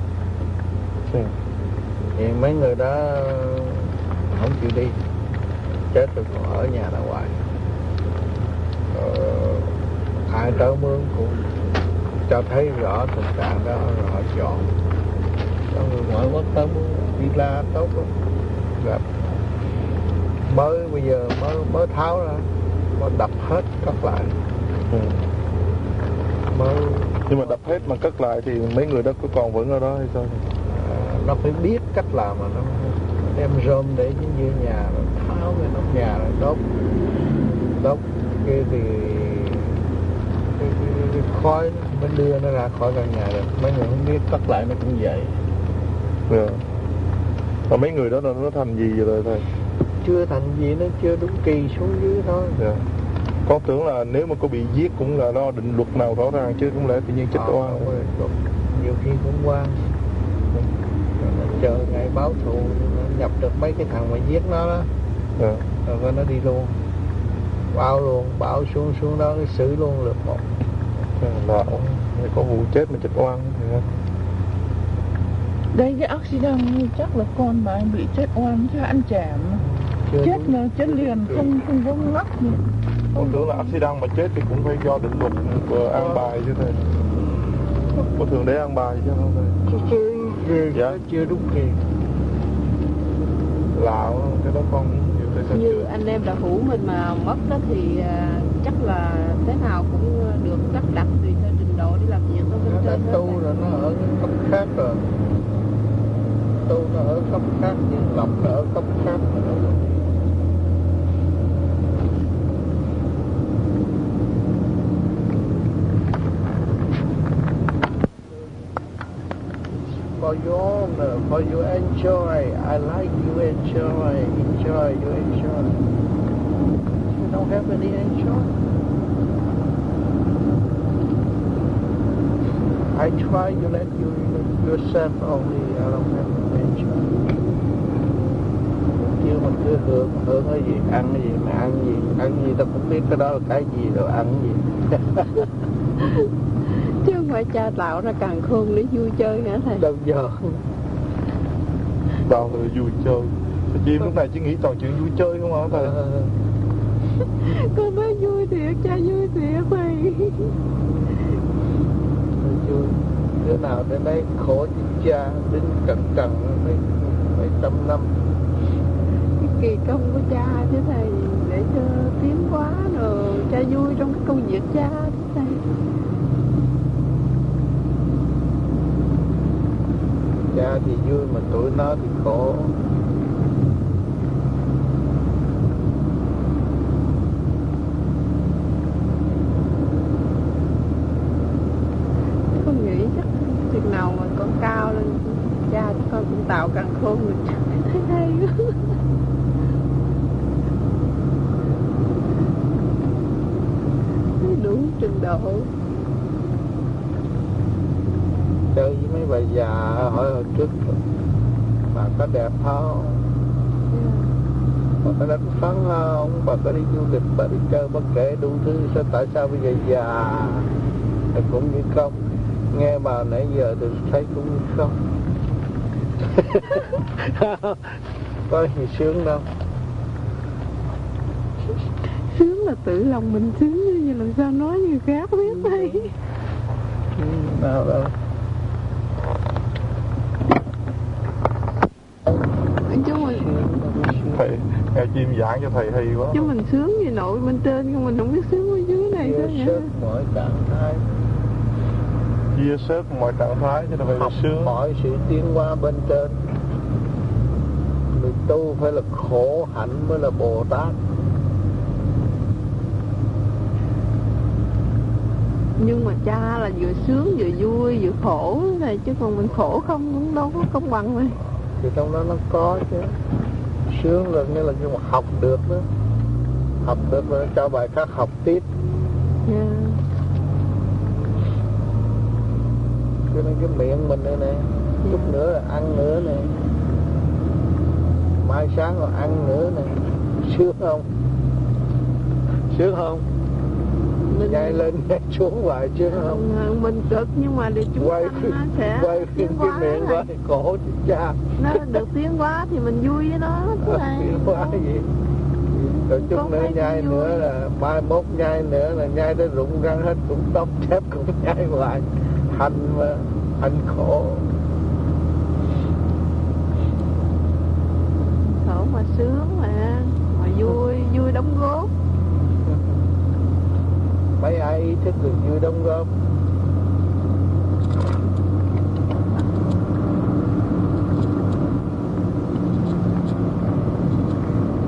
Speaker 5: Thì mấy người đó không chịu đi, chết rồi còn ở nhà ra ngoài. Ờ, ai tới mướn cũng cho thấy rõ tình trạng đó rồi họ chọn. Cho người ngoại quốc tới mướn đi la tốt lắm. Gặp mới bây giờ mới mới tháo ra, mới đập hết cất lại.
Speaker 4: Ừ.
Speaker 5: Mới
Speaker 4: Nhưng mà đập hết mà cất lại thì mấy người đó có còn vẫn ở đó hay sao?
Speaker 5: à, nó phải biết cách làm mà nó đem rơm để trên dưới nhà rồi tháo cái nóc nhà rồi đốt đốt kia thì cái, cái, cái khói mới đưa nó ra khỏi căn nhà được. Mấy người không biết cất lại nó cũng vậy.
Speaker 4: Yeah. Và mấy người đó nó, nó thành gì vậy rồi thầy?
Speaker 5: Chưa thành gì, nó chưa đúng kỳ xuống dưới thôi.
Speaker 4: Yeah. Con tưởng là nếu mà có bị giết cũng là do định luật nào rõ ràng chứ không lẽ tự nhiên chết
Speaker 5: ờ,
Speaker 4: oan.
Speaker 5: Nhiều khi cũng oan. Nó chờ ngày báo thù, nó nhập được mấy cái thằng mà giết nó đó.
Speaker 4: Yeah.
Speaker 5: Rồi nó đi luôn. Báo luôn, báo xuống xuống đó nó xử luôn lượt một.
Speaker 4: Là có vụ chết mà chết oan thì
Speaker 6: đây cái accident chắc là con mà anh bị chết oan chứ anh trẻ mà. Chết là chết liền, không không có ngắt gì.
Speaker 4: con tưởng là accident mà chết thì cũng phải do định luật của an bài chứ thầy. Có thường để an bài chứ không thầy?
Speaker 5: Chưa, dạ. Chưa đúng kỳ. Lạo cái đó con
Speaker 7: như anh em đạo hữu mình mà mất đó thì uh, chắc là thế nào cũng được cắt đặt tùy theo trình độ để làm việc đó bên trên hết.
Speaker 5: Tu rồi nó ở cái cấp khác rồi. Tu nó ở cấp khác, nhưng lọc nó ở cấp khác nữa. For your honor, for you enjoy. I like you enjoy, enjoy, you enjoy. You don't have any enjoy. I try you let you yourself only. I don't have any enjoy. Chứ mà cứ hưởng, hưởng cái gì, ăn cái gì, mà ăn gì, ăn gì tao cũng biết cái đó là cái gì rồi ăn gì.
Speaker 7: Chứ không phải cha tạo ra càng khôn để vui chơi hả thầy?
Speaker 5: Đâu giờ.
Speaker 4: Đâu là vui chơi. Chim lúc này chỉ nghĩ toàn chuyện vui chơi không hả thầy?
Speaker 7: Con nói vui thiệt, cha vui thiệt thầy.
Speaker 5: Vui. Đứa nào đến đây khổ chứ cha, đến cẩn cẩn mấy, mấy trăm năm.
Speaker 7: Cái kỳ công của cha chứ thầy, để cho tiến hóa rồi cha vui trong cái công việc cha chứ thầy.
Speaker 5: Cha thì vui mà tụi nó thì khổ.
Speaker 7: Con nghĩ chắc chừng nào mà con cao lên cha thì con cũng tạo càng khôn được. Thấy hay quá. Đúng trình độ.
Speaker 5: Chơi với mấy bà già hỏi hồi trước bà có đẹp không? Bà có đánh phấn không? Bà có đi du lịch, bà đi chơi, bà kể đủ thứ. Sao tại sao bây giờ già thì cũng như không? Nghe bà nãy giờ thì thấy cũng như không. Có gì sướng đâu.
Speaker 7: Sướng là tự lòng mình sướng, như làm sao nói người khác biết đây.
Speaker 5: Ừ, nào đâu.
Speaker 7: Chứ mình
Speaker 4: Thầy, nghe chim giảng cho thầy hay quá.
Speaker 7: chứ mình sướng gì nội bên trên, nhưng mình không biết sướng ở dưới này sao nhỉ?
Speaker 5: Sướng mọi trạng thái.
Speaker 4: Chia sớt mọi trạng thái cho nó phải là sướng.
Speaker 5: Mọi sự tiến hóa bên trên. Người tu phải là khổ hạnh mới là Bồ Tát.
Speaker 7: Nhưng mà cha là vừa sướng vừa vui vừa khổ này, chứ còn mình khổ không cũng đâu có công bằng này.
Speaker 5: Thì trong đó nó có chứ. Sướng là nghĩa là nhưng mà học được đó. Học được rồi cho bài khác học tiếp.
Speaker 7: Yeah.
Speaker 5: Cho nên cái miệng mình đây nè, chút yeah. nữa là ăn nữa nè, mai sáng rồi ăn nữa nè. Sướng không? Sướng không? Mình nhảy lên nhảy xuống hoài chứ không?
Speaker 7: Mình cực nhưng mà được chúng
Speaker 5: quay,
Speaker 7: nó sẽ
Speaker 5: quay
Speaker 7: tiến hóa
Speaker 5: cái miệng quay cổ chứ cha.
Speaker 7: Nó được tiến hóa thì mình vui với nó.
Speaker 5: Tiến hóa gì? Rồi chút con nữa nhai nữa là mai mốt nhai nữa là nhai tới rụng răng hết, cũng tóc chép cũng nhai hoài. Hành mà, hành khổ.
Speaker 7: Khổ mà sướng mà, mà vui, vui đóng góp.
Speaker 5: Mấy ai ý thức được vui đóng góp.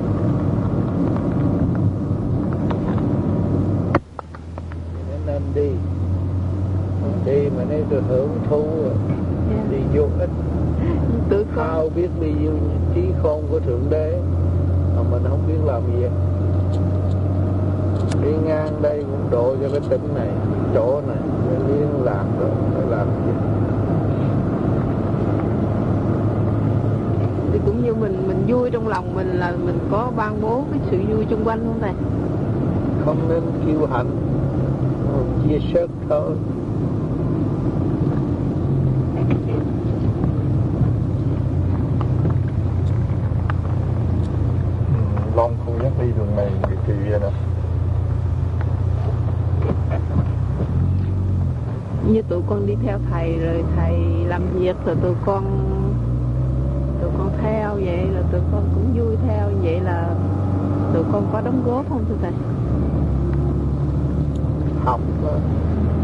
Speaker 5: Nên đi.
Speaker 6: Tự con
Speaker 5: Thao biết bao nhiêu trí khôn của Thượng Đế mà mình không biết làm việc. Đi ngang đây cũng độ cho cái tỉnh này, chỗ này, cái liên lạc rồi, phải làm gì?
Speaker 7: Thì cũng như mình mình vui trong lòng mình là mình có ban bố cái sự vui chung quanh không thầy?
Speaker 5: Không nên kiêu hãnh, chia sớt thôi.
Speaker 4: Long không dám đi đường này bị kỳ vậy nè.
Speaker 7: Như tụi con đi theo thầy rồi thầy làm việc rồi tụi con tụi con theo vậy rồi tụi con cũng vui theo vậy là tụi con có đóng góp không thưa thầy?
Speaker 5: Học